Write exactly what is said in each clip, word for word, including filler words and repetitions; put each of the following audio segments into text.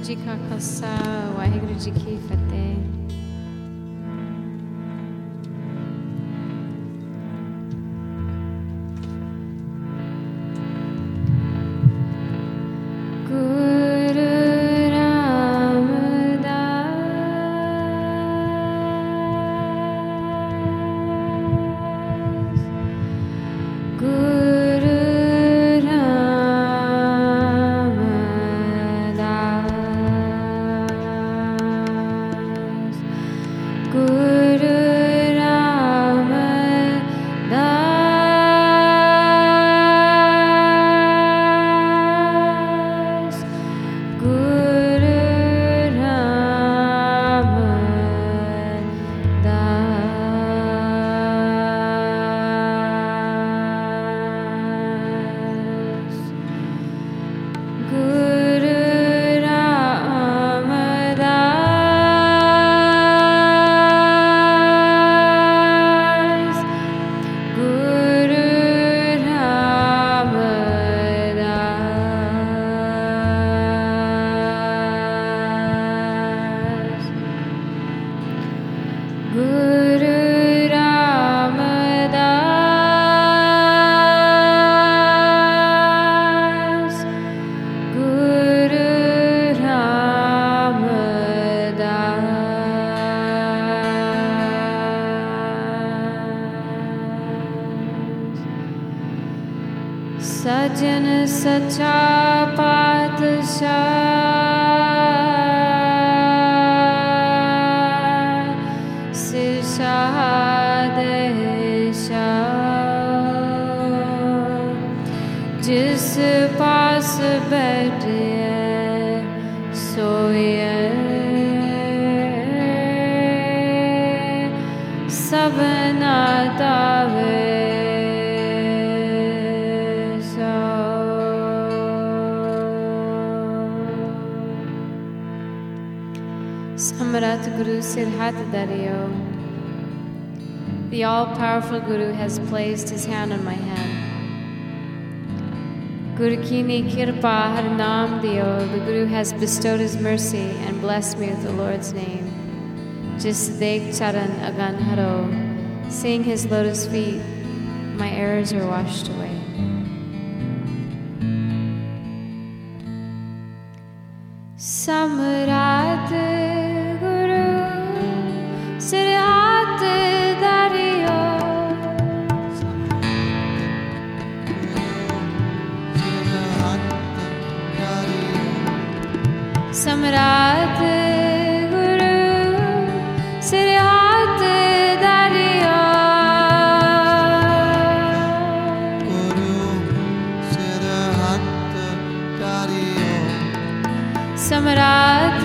जी का खालसा वाहिगुरु जी की फतेह। गुरु रामदास गुरु सजन सच्चा पातशाह सिरशाह जिस पास बैठे सोए सबना तावे Samrat Guru Siddhartha Dario. The all-powerful Guru has placed his hand on my hand. Guru Kini Kirpa Har Naam Dio. The Guru has bestowed his mercy and blessed me with the Lord's name. Jis Dek Charan Agan Haro. Seeing his lotus feet, my errors are washed away. Samrat Siddharth Dario Samrat Guru Siddharth Dario Guru Siddharth Dario Samrat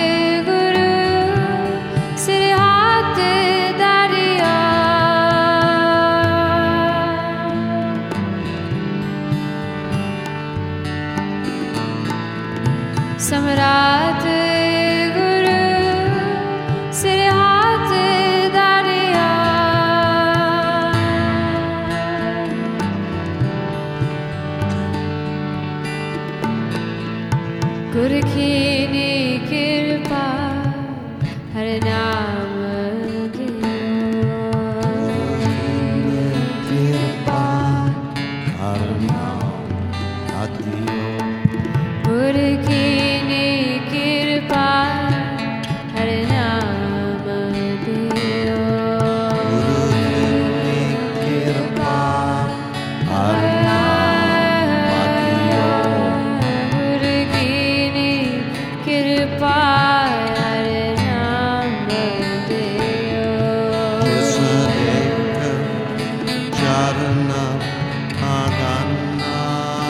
Samrat Guru Siddharth Dario Guru Kini Kirpa Har Naam Diyo Kirpa Har Naam Diyo Guru Kini Kirpa Har Naam Diyo Guru Kini Kirpa Har Naam Diyo Guru Kini Kirpa Har Naam Diyo Jis Ek Charana Agana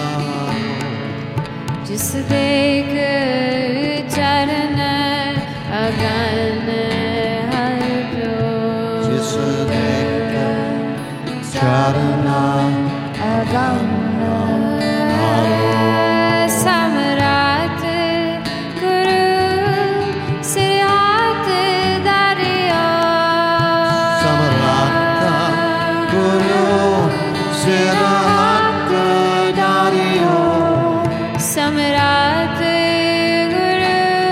Jis Dek Charan Agan Haro Jis Dek Charan Agan Haro Samrat Guru Siddharth Dario Samrat Guru Siddharth Dario Samrat Guru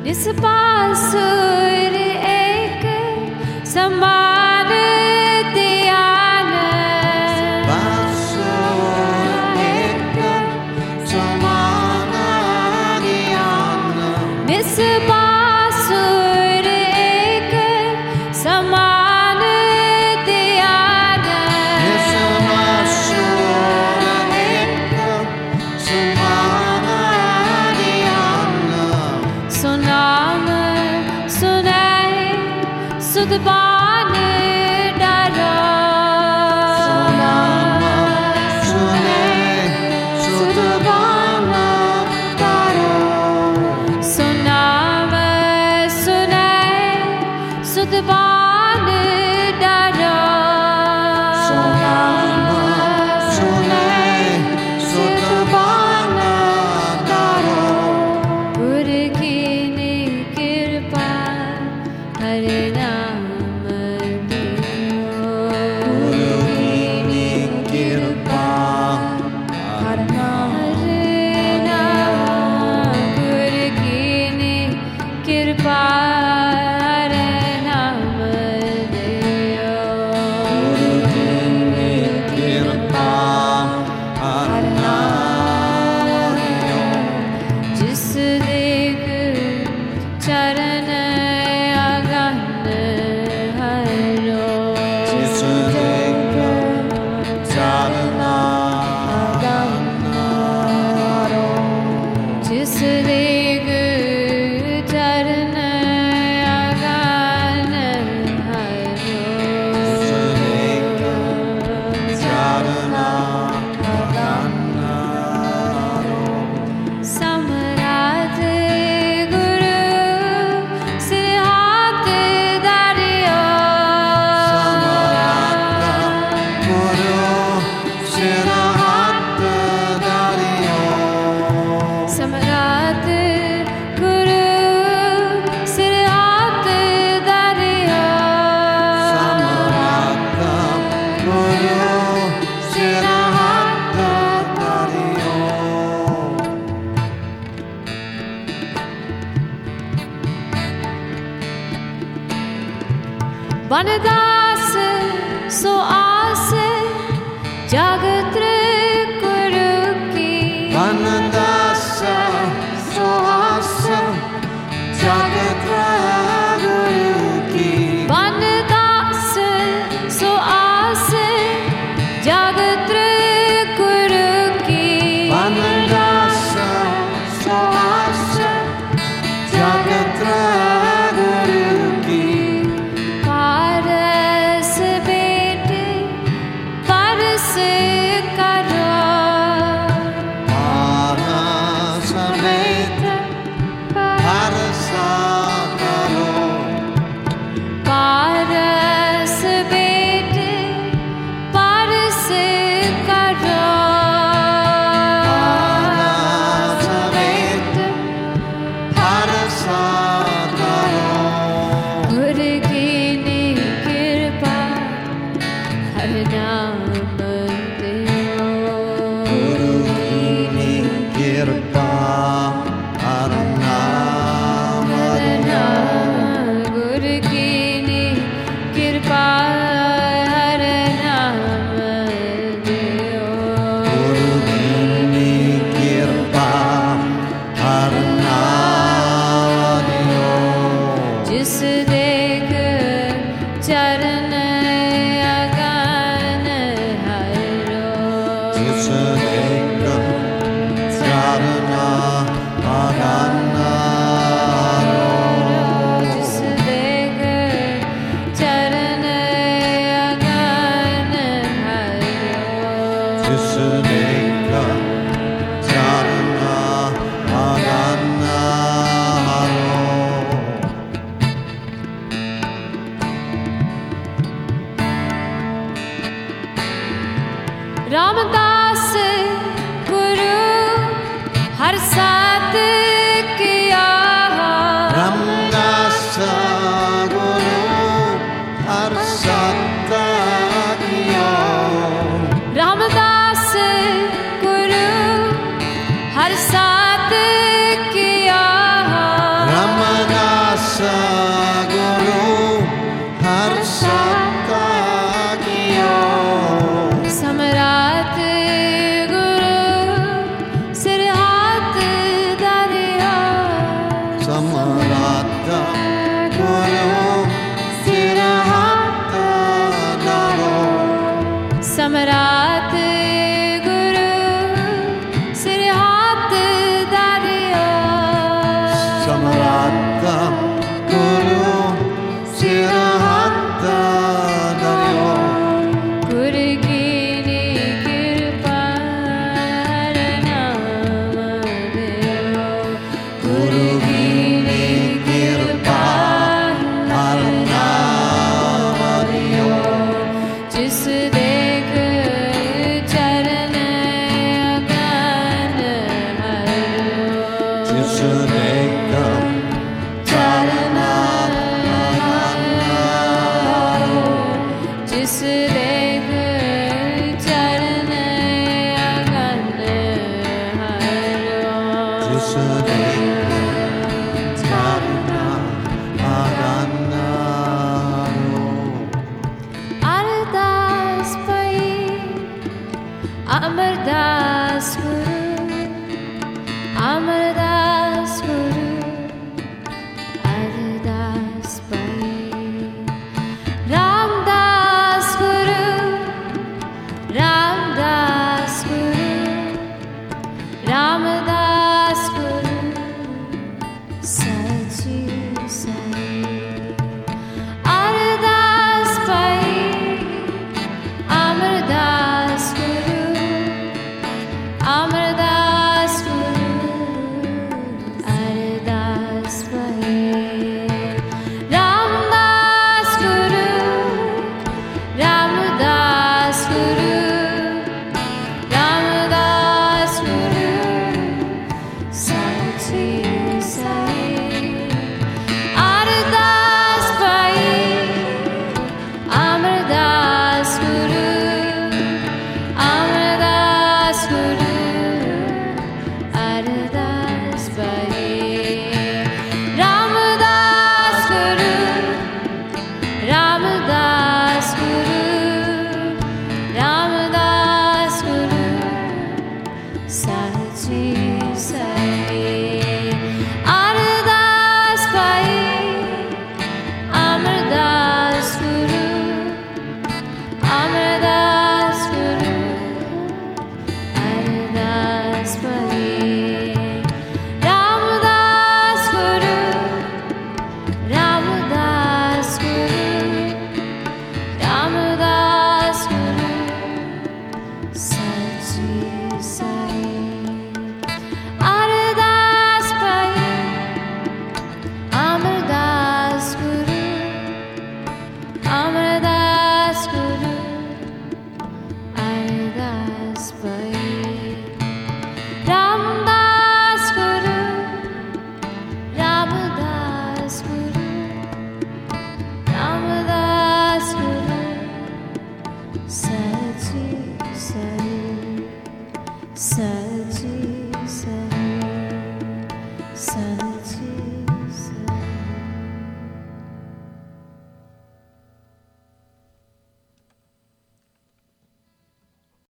निस्पासुर एक समान ध्यान निस्पासुर एक समान ध्यान सुनाम सुनाए सुदबान डारो सुनाम सुनाए सुदबान डारो गुर की कृपा हरे नाम कृपा हरे नाम दियो जिस देख चरण अगन हरो जिस देख चरण अगन समराध गुरु सिरहात दारियो समराध गुरु सिरहात दारियो वनदास सो आस जगत गुरु की वनदास सो आस जगत गुरु की पारस बेटे Guru Har Sabda Kiyo Samrat Guru Sirhat Dariyo Samrat Guru Sirhat Dariyo Samrat Guru Sirhat Dariyo Samrat Guru Sirhat Dariyo Guru ki kirpa naam diyo Guru ki kirpa har naam diyo जिस देख चरण अगन हरो जिस देखा चरना जिस देख चरण अगन हरो जिस देखा चरना अरदास पई अमरदास गुरु अमरदास गुरु अरदास पई रामदास गुरु रामदास गुरु रामदास गुरु सच सच